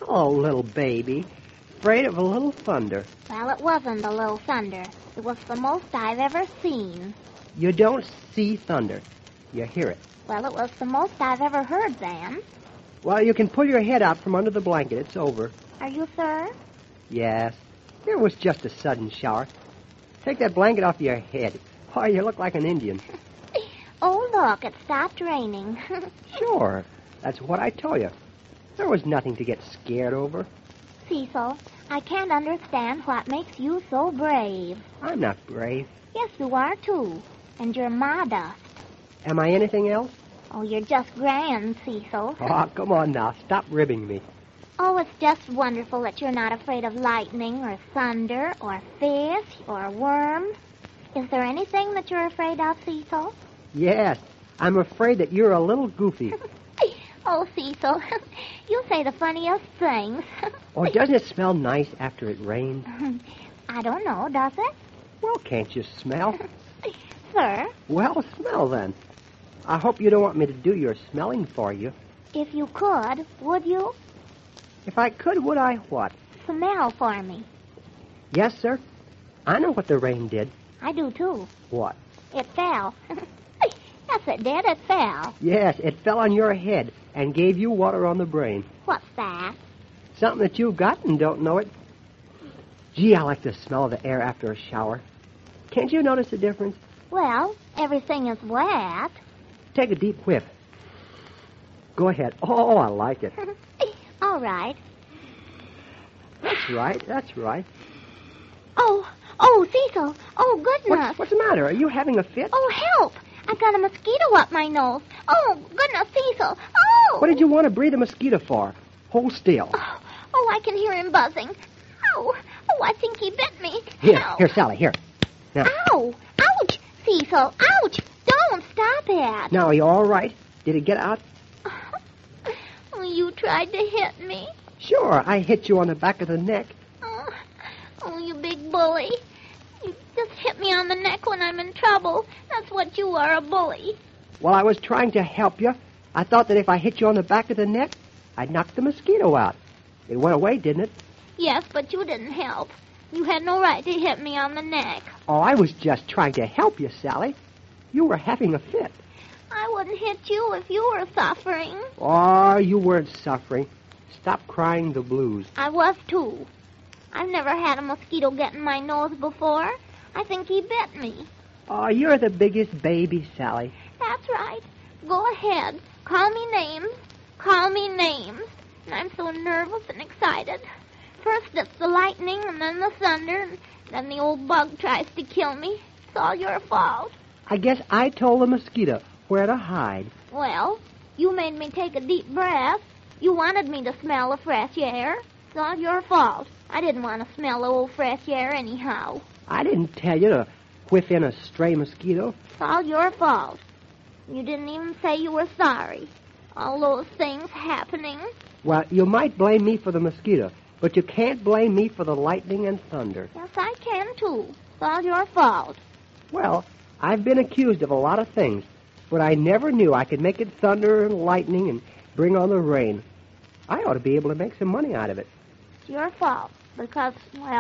Oh, little baby. Afraid of a little thunder. Well, it wasn't a little thunder. It was the most I've ever seen. You don't see thunder. You hear it. Well, it was the most I've ever heard, then. Well, you can pull your head out from under the blanket. It's over. Are you sure? Yes. It was just a sudden shower. Take that blanket off your head. Oh, you look like an Indian. Oh, look, it stopped raining. Sure. That's what I told you. There was nothing to get scared over. Cecil, I can't understand what makes you so brave. I'm not brave. Yes, you are, too. And you're modest. Am I anything else? Oh, you're just grand, Cecil. Oh, come on now. Stop ribbing me. Oh, it's just wonderful that you're not afraid of lightning or thunder or fish or worms. Is there anything that you're afraid of, Cecil? Yes. I'm afraid that you're a little goofy. Oh, Cecil, you say the funniest things. Oh, doesn't it smell nice after it rained? I don't know, does it? Well, can't you smell? Sir? Well, smell then. I hope you don't want me to do your smelling for you. If you could, would you? If I could, would I what? Smell for me. Yes, sir. I know what the rain did. I do, too. What? It fell. Yes, it did. It fell. Yes, it fell on your head and gave you water on the brain. What's that? Something that you've got and don't know it. Gee, I like the smell of the air after a shower. Can't you notice the difference? Well, everything is wet. Take a deep whiff. Go ahead. Oh, I like it. All right. That's right. That's right. Oh, Cecil. Oh, goodness. What's the matter? Are you having a fit? Oh, help. I've got a mosquito up my nose. Oh, goodness, Cecil. Oh. What did you want to breathe a mosquito for? Hold still. Oh, I can hear him buzzing. Oh, I think he bit me. Here, Sally, here. Now. Ow. Ouch, Cecil. Ouch. Don't stop it. Now, are you all right? Did it get out? Oh, you tried to hit me. Sure, I hit you on the back of the neck. Oh, you big bully. You just hit me on the neck when I'm in trouble. That's what you are, a bully. Well, I was trying to help you. I thought that if I hit you on the back of the neck, I'd knock the mosquito out. It went away, didn't it? Yes, but you didn't help. You had no right to hit me on the neck. Oh, I was just trying to help you, Sally. You were having a fit. I wouldn't hit you if you were suffering. Oh, you weren't suffering. Stop crying the blues. I was, too. I've never had a mosquito get in my nose before. I think he bit me. Oh, you're the biggest baby, Sally. That's right. Go ahead. Call me names. Call me names. And I'm so nervous and excited. First it's the lightning, and then the thunder, and then the old bug tries to kill me. It's all your fault. I guess I told the mosquito where to hide. Well, you made me take a deep breath. You wanted me to smell the fresh air. It's all your fault. I didn't want to smell the old fresh air anyhow. I didn't tell you to whiff in a stray mosquito. It's all your fault. You didn't even say you were sorry. All those things happening. Well, you might blame me for the mosquito, but you can't blame me for the lightning and thunder. Yes, I can, too. It's all your fault. Well, I've been accused of a lot of things, but I never knew I could make it thunder and lightning and bring on the rain. I ought to be able to make some money out of it. It's your fault. Because,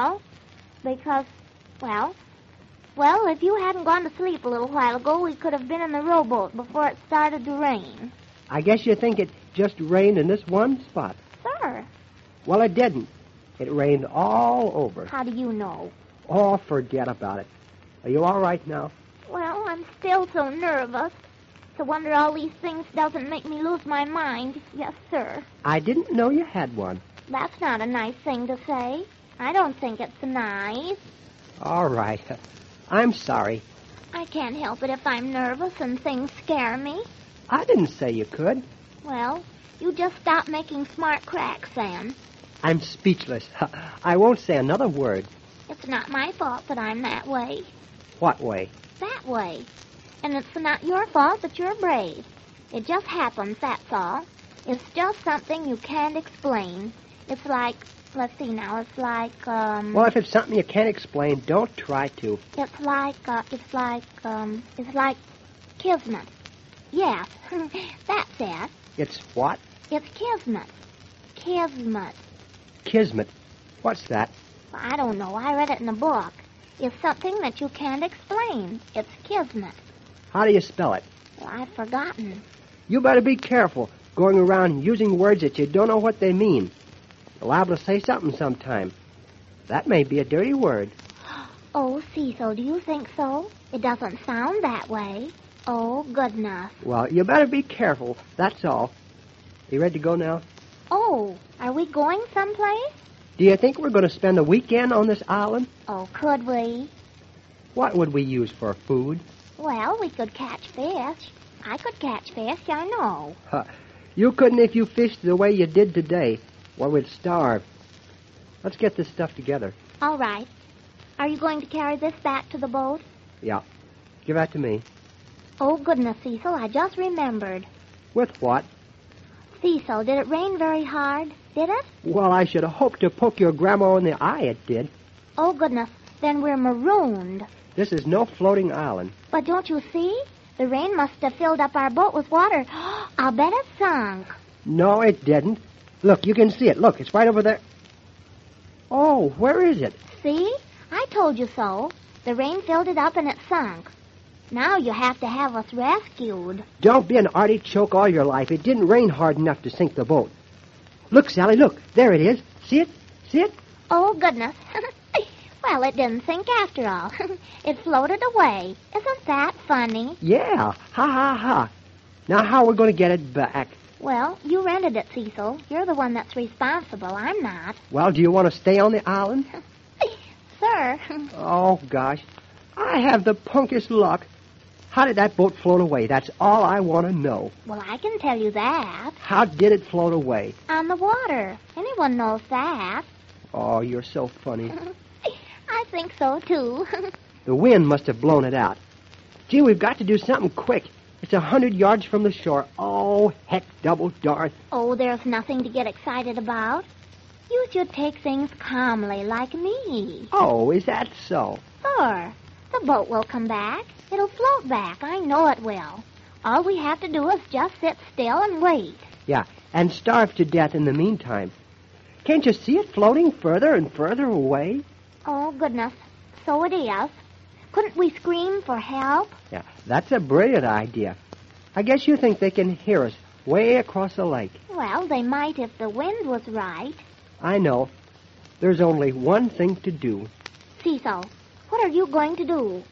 if you hadn't gone to sleep a little while ago, we could have been in the rowboat before it started to rain. I guess you think it just rained in this one spot. Sir. Well, it didn't. It rained all over. How do you know? Oh, forget about it. Are you all right now? Well, I'm still so nervous. It's a wonder all these things doesn't make me lose my mind. Yes, sir. I didn't know you had one. That's not a nice thing to say. I don't think it's nice. All right. I'm sorry. I can't help it if I'm nervous and things scare me. I didn't say you could. Well, you just stop making smart cracks, then. I'm speechless. I won't say another word. It's not my fault that I'm that way. What way? That way. And it's not your fault that you're brave. It just happens, that's all. It's just something you can't explain. It's like, let's see now, it's like, Well, if it's something you can't explain, don't try to. It's like kismet. Yes, that's it. It's what? It's kismet. Kismet. Kismet. What's that? I don't know. I read it in a book. It's something that you can't explain. It's kismet. How do you spell it? Well, I've forgotten. You better be careful going around using words that you don't know what they mean. You're liable to say something sometime. That may be a dirty word. Oh, Cecil, do you think so? It doesn't sound that way. Oh, goodness. Well, you better be careful, that's all. You ready to go now? Oh, are we going someplace? Do you think we're going to spend a weekend on this island? Oh, could we? What would we use for food? Well, we could catch fish. I could catch fish, I know. You couldn't if you fished the way you did today. Well, we'd starve. Let's get this stuff together. All right. Are you going to carry this back to the boat? Yeah. Give that to me. Oh, goodness, Cecil, I just remembered. With what? Cecil, did it rain very hard? Did it? Well, I should have hoped to poke your grandma in the eye it did. Oh, goodness, then we're marooned. This is no floating island. But don't you see? The rain must have filled up our boat with water. I'll bet it sunk. No, it didn't. Look, you can see it. Look, it's right over there. Oh, where is it? See? I told you so. The rain filled it up and it sunk. Now you have to have us rescued. Don't be an artichoke all your life. It didn't rain hard enough to sink the boat. Look, Sally, look. There it is. See it? See it? Oh, goodness. Well, it didn't sink after all. It floated away. Isn't that funny? Yeah. Ha, ha, ha. Now, how are we going to get it back? Well, you rented it, Cecil. You're the one that's responsible. I'm not. Well, do you want to stay on the island? Sir. Oh, gosh. I have the punkest luck. How did that boat float away? That's all I want to know. Well, I can tell you that. How did it float away? On the water. Anyone knows that. Oh, you're so funny. I think so, too. The wind must have blown it out. Gee, we've got to do something quick. It's 100 yards from the shore. Oh, heck, double Darth. Oh, there's nothing to get excited about. You should take things calmly, like me. Oh, is that so? Sure. The boat will come back. It'll float back. I know it will. All we have to do is just sit still and wait. Yeah, and starve to death in the meantime. Can't you see it floating further and further away? Oh, goodness. So it is. Couldn't we scream for help? Yeah, that's a brilliant idea. I guess you think they can hear us way across the lake. Well, they might if the wind was right. I know. There's only one thing to do. Cecil, what are you going to do?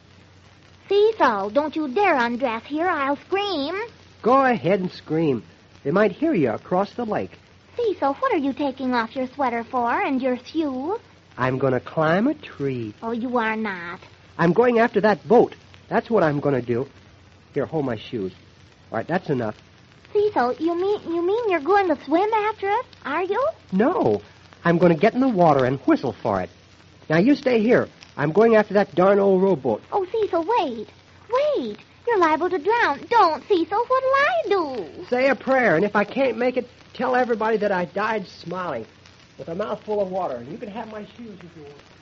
Cecil, don't you dare undress here. I'll scream. Go ahead and scream. They might hear you across the lake. Cecil, what are you taking off your sweater for and your shoes? I'm going to climb a tree. Oh, you are not. I'm going after that boat. That's what I'm going to do. Here, hold my shoes. All right, that's enough. Cecil, you mean you're going to swim after it? Are you? No, I'm going to get in the water and whistle for it. Now, you stay here. I'm going after that darn old rowboat. Oh, Cecil, wait. Wait. You're liable to drown. Don't, Cecil. What'll I do? Say a prayer, and if I can't make it, tell everybody that I died smiling with a mouthful of water. And you can have my shoes if you want.